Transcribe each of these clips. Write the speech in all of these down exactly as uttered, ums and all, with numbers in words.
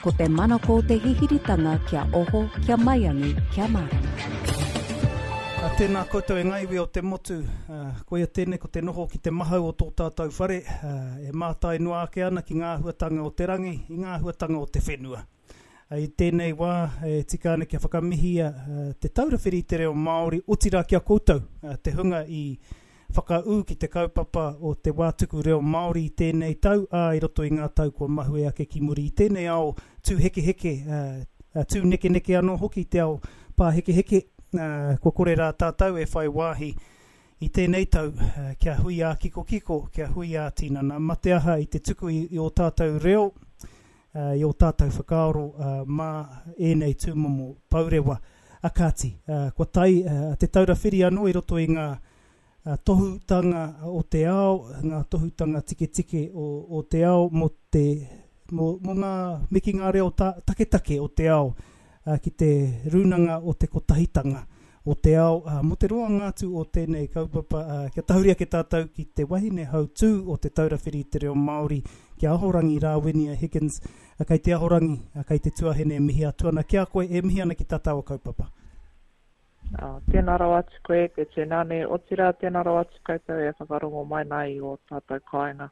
ko te manako o te hihiritanga kia oho, kia maiangi, kia marama. A tēnā koutou e ngaiwi o te motu, uh, koia tēnei ko te noho ki te mahau o tō tātou whare, uh, e mātai noa ake ana ki ngā huatanga o te rangi, i ngā huatanga o te whenua. Uh, I tēnei wā, e tika ana kia whakamihia uh, te taurawhiri te reo Māori, utira kia koutou, uh, te hunga i whakau ki te kaupapa o te wātuku reo Māori i tēnei tau, a i roto i ngā tau kua mahue ake ki muri i tēnei ao tū heke heke, uh, uh, tū neke neke anō hoki te ao pā heke heke. Uh, ko kore rā tātou e whai wāhi i tēnei tau, uh, kia hui a kiko kiko, kia hui a tīnana mateaha i te tuku i, i o tātou reo, uh, i o tātou whakaoro uh, mā ēnei tūmomo paurewa akāti. Uh, kua tai uh, te taura whiri anō i roto i ngā uh, tohutanga o te ao, ngā tohutanga tike tike o, o te ao mo, te, mo, mo ngā miki ngā reo ta, take take o te ao. Uh, ki te runanga o te kotahitanga o te ao, uh, mo te roa ngātu o tēnei kaupapa, uh, kia tahuria ke tātou ki te wahine hau tū o te taurawhiri te reo Māori, kia ahorangi rā Winia Higgins, uh, kei te ahorangi, uh, kei te tuahene e mihi atuana, kia koe e mihi ana ki tātou o kaupapa. Uh, tēnā rau atu koe, ke tēnane otira, tēnā rau atu koutou e whakarongo mai nai o tātou kāinga.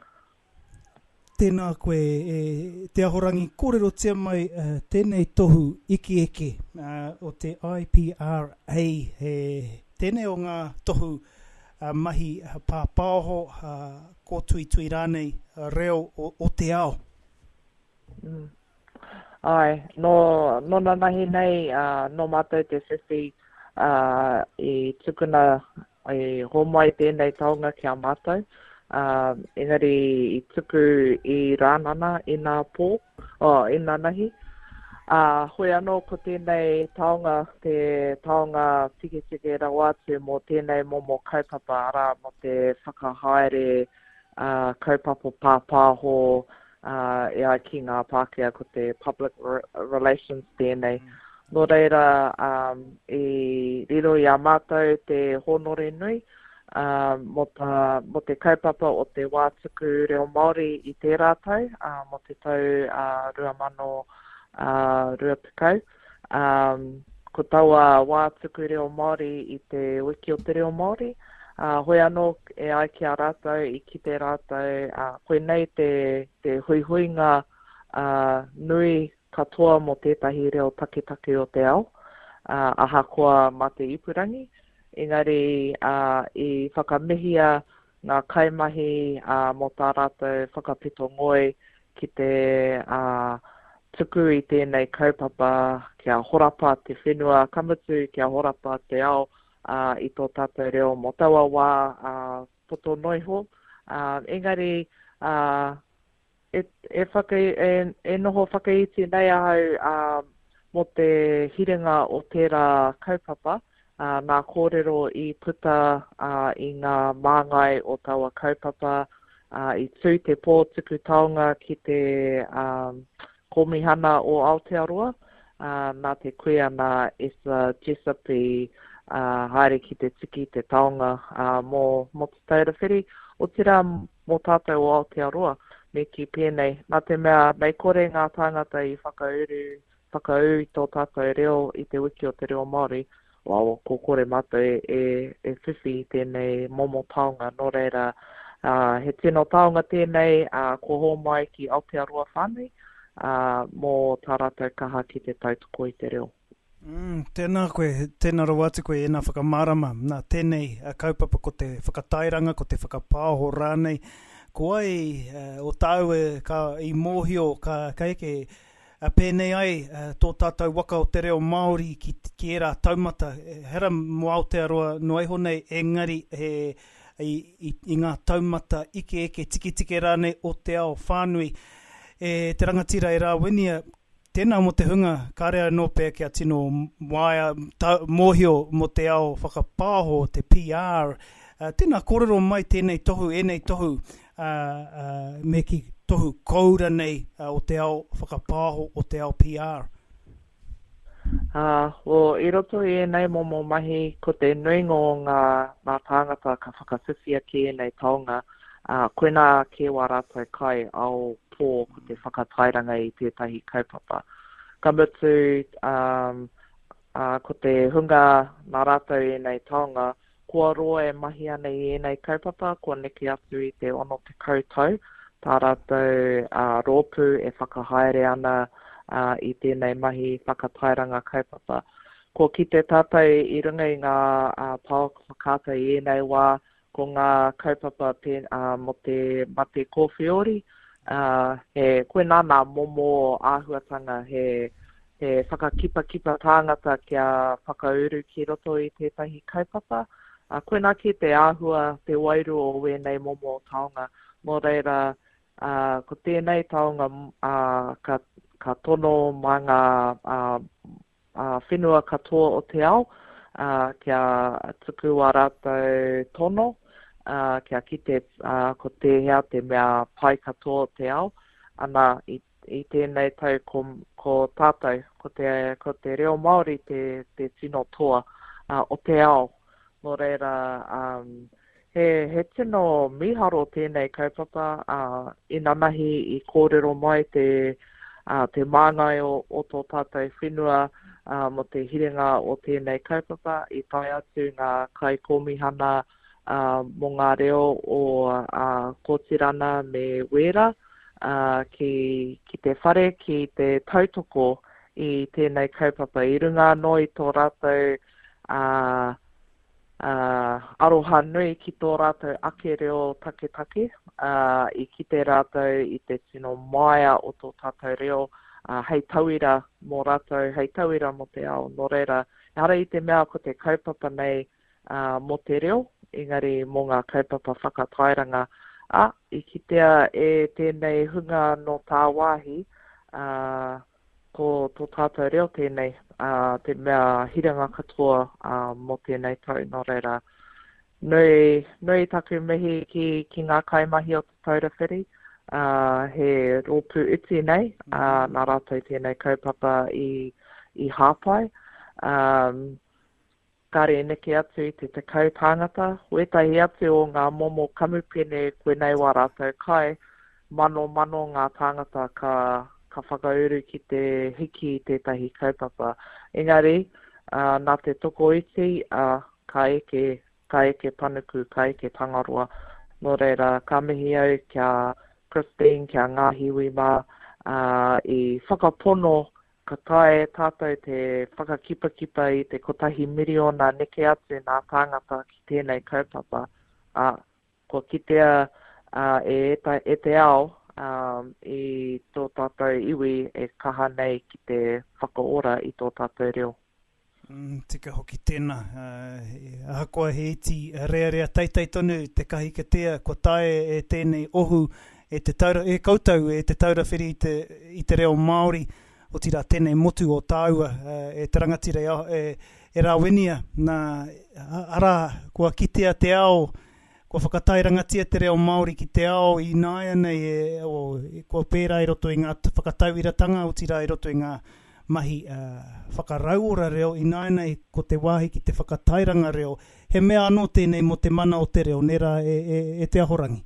Tēnā koe, e, te ahorangi kōrero tia mai uh, tēnei tohu iki eke uh, o te I P R A, he, tēnei o ngā tohu uh, mahi uh, pāpāho uh, ko tui tui rānei uh, reo o, o te ao. Mm. Ai, no, no nanahi nei, uh, no mātou te whiwhi uh, i tukuna i homai tēnei taonga kia mātou. Uh, engari i tuku i rānana i nā pō, oh, i nā nahi. Uh, hoi anō ko tēnei taonga, te taonga tiki tiki rawatu mo tēnei momo kaupapa ara mo te whakahaere uh, kaupapo pāpāho uh, e ai ki ngā Pākehā ko te public re relations tēnei. Mm. Nō reira, um, i riro i a mātou te honore nui, Uh, mo, ta, mo te kaupapa o te wātuku reo Māori i te rātau, uh, mo te tau uh, rua mano uh, rua pikau. Um, ko taua wātuku reo Māori i te wiki o te reo Māori. Uh, hoi anō e ai ki a rātau i ki te rātau, uh, koe nei te, te hui huinga uh, nui katoa mo tētahi reo take take o te ao, uh, aha koa ma te ipurangi. Engari uh, i whakamihia ngā kaimahi uh, mō tā rātou whakapito ngoi ki te uh, tuku i tēnei kaupapa kia horapa te whenua kamatu, kia horapa te ao uh, i tō tātou reo mō taua wā uh, poto noiho. Uh, engari uh, e, e, whaka, e, e noho whakaiti nei ahau uh, mō te hiringa o tērā kaupapa. Uh, nā kōrero i puta uh, i ngā māngai o taua kaupapa, uh, i tū te pō tuku taonga ki te um, komihana o Aotearoa, uh, nā te koe ana Esa Jessup i uh, haere ki te tiki te taonga uh, mō, mō te taurawhiri, o tira mō tātou o Aotearoa, me ki pēnei. Nā te mea, nei kore ngā tāngata i whakauru, whakau i tō tātou reo i te wiki o te reo Māori, Wow, ko kore mata e, e, e whiwhi tēnei momo taonga, nō reira uh, he tino taonga tēnei uh, ko hō mai ki Aotearoa whānui, uh, mō tā rātou kaha ki te tautoko i te reo. Mm, tēnā koe, tēnā rau atu koe e nā whakamārama, nā tēnei uh, kaupapa ko te whakatairanga, ko te whakapāho rānei, ko ai uh, o tāu e ka i mōhio, ka, ka eke A pēnei ai, uh, tō tātou waka o te reo Māori ki, ki era taumata, hera mo Aotearoa no aiho nei, engari he, i, i, i ngā taumata ike eke tiki tiki rānei o te ao whānui. E te rangatira e rā Winia, tēnā mo te hunga, kārea no pēr kia tino waia, ta, mōhio mo te ao whakapāho, te P R. Uh, tēnā kōrero mai tēnei tohu, enei tohu, uh, uh, me ki tohu koura nei uh, o te ao whakapāho o te ao P R. Uh, o i roto i nei momo mahi ko te nuingo o ngā, ngā tāngata ka whakawhiwhia ki nei taonga, uh, koe nā ke wā rātou kai au pō ko te whakatairanga i tētahi kaupapa. Ka mutu um, uh, ko te hunga nā rātou i nei taonga, kua roa e mahi ana i nei kaupapa, kua neke atu i te ono te koutou, tā rātou uh, rōpū e whakahaere ana uh, i tēnei mahi whakatairanga kaupapa. Ko ki te tātou i runga i ngā uh, pāo whakata i enei wā, ko ngā kaupapa pe, uh, mo te mate kōwhiori, uh, he koe nāna momo āhuatanga, he, he whakakipa-kipa tāngata kia whakauru ki roto i tētahi kaupapa. Uh, koe nā ki te āhua, te wairu o wēnei momo taonga, mō reira, uh, ko tēnei taonga uh, ka, ka tono mā ngā uh, uh, whenua katoa o te ao, uh, kia tuku a rātou tono, Uh, kia kite uh, ko te hea te mea pai katoa te ao, ana i, i tēnei tau ko, ko tātou, ko te, ko te reo Māori, te, te tino toa uh, o te ao. Nō reira, um, he, he tino miharo tēnei kaupapa, uh, i nanahi i kōrero mai te, uh, te māngai o, o tō tātou whenua, uh, mo te hirenga o tēnei kaupapa, i tai atu ngā kai komihana, Uh, mō ngā reo o uh, Kōtirana me Wera, uh, ki, ki te whare, ki te tautoko i tēnei kaupapa. I runga no i tō rātou uh, uh, aroha nui ki tō rātou ake reo take take, uh, i ki te rātou i te tino maia o tō tātou reo, uh, hei tauira mō rātou, hei tauira mo te ao, no reira. Hara i te mea ko te kaupapa nei uh, mo te reo, engari mō ngā kaupapa whakatairanga. A, i kitea e tēnei hunga no tā wāhi, uh, ko tō tātou reo tēnei, uh, te mea hiranga katoa uh, mo tēnei tau no reira. Nui, nui taku mihi ki, ki ngā kaimahi o te taurawhiri, uh, he rōpū iti nei, uh, nā rātou tēnei kaupapa i, i hāpai. Um, Kare neke atu i te tekau tāngata, wetahi atu o ngā momo kamupene koe nei wā rātou kai, mano mano ngā tāngata ka, ka whakauru ki te hiki i tētahi kaupapa. Engari, uh, nā te toko iti, uh, ka eke, ka eke panuku, ka eke tangaroa. Nō reira, ka mihi au kia Christine, kia Ngāhiwi mā, uh, i whakapono ka tae tātou te whakakipa-kipa i te kotahi miriona neke atu nā tāngata ki tēnei kaupapa. Uh, ko kitea uh, e, eta, e te ao um, i tō tātou iwi e kaha nei ki te whakaora i tō tātou reo. Mm, tika hoki tēnā. Uh, ahakoa he iti rea rea taitai tonu te kahi kitea, ko tae e tēnei ohu e, te taura, e koutou e te taurawhiri i te, i te reo Māori, o tira tēnei motu o tāua, uh, e te rangatira e, e rāwenia, nā ara kua kitea te ao, kua whakatai rangatia te reo Māori ki te ao i nāia nei, e, o, e, kua pērā i roto i ngā whakatauiratanga, o tira i roto i ngā mahi uh, whakarauora reo, i nāia nei ko te wāhi ki te whakatairanga reo, he mea anō tēnei mo te mana o te reo, nera e, e, e te ahorangi.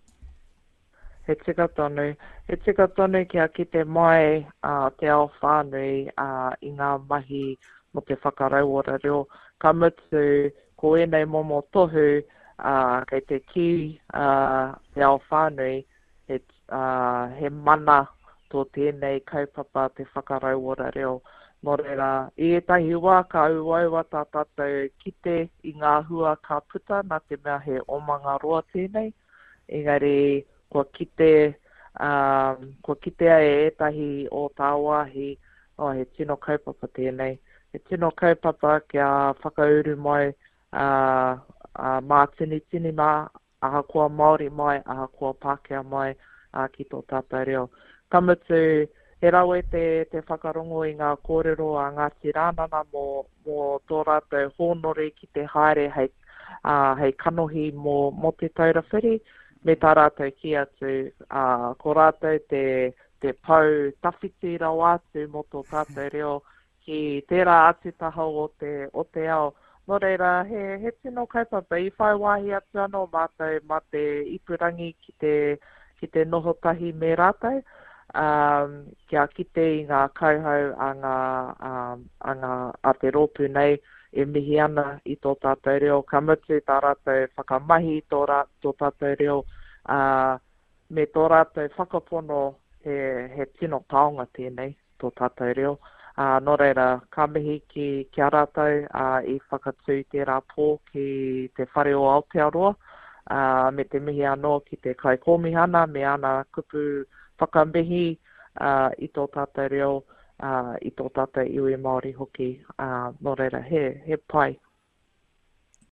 He tika tonu. He tika tonu kia ki te mai uh, te ao whānui uh, i ngā mahi mo te whakarauora reo. Ka mutu ko enei momo tohu uh, kei te ki uh, te ao whānui he, uh, he mana tō tēnei kaupapa te whakarauora reo. Nō reira, i etahi wā ka auaua tā tātou kite i ngā hua ka puta nā te mea he omanga roa tēnei. Engari, Kua kite, um, kua kitea e etahi o tā wāhi, oh, he tino kaupapa tēnei. He tino kaupapa kia whakauru mai, uh, uh, mā tini tini mā, aha kua Māori mai, aha kua Pākehā mai, uh, ki tō tātou reo. Ka mutu, he rawe te, te whakarongo i ngā kōrero a Ngāti Rānana mō, mō tō rātou hōnore ki te haere hei, uh, hei kanohi mō, mō te taurawhiri. Me tā rātou ki atu, uh, ko rātou te, te pau tawhiti rau atu mo tō tātou reo ki tērā atu taha o te, o te ao. Nō reira, he, he tino kaupapa i whai wāhi atu anō mātou mā te ipurangi ki te, ki te noho tahi me rātou. um, kia kite i ngā kauhau a ngā, um, a ngā Aotearopu nei, e mihi ana i tō tātou reo, ka mutu tā rātou whakamahi i tō, rā, tō tātou reo, uh, me tō rātou whakapono he, he tino taonga tēnei, tō tātou reo. Uh, nō reira, ka mihi ki, ki a rātou uh, i whakatū te rā pō ki te whare o Aotearoa, uh, me te mihi anō ki te kaikomihana, me ana kupu whakamihi uh, i tō tātou reo, uh, i tō tātou iwi Māori hoki, uh, nō reira, he, he pai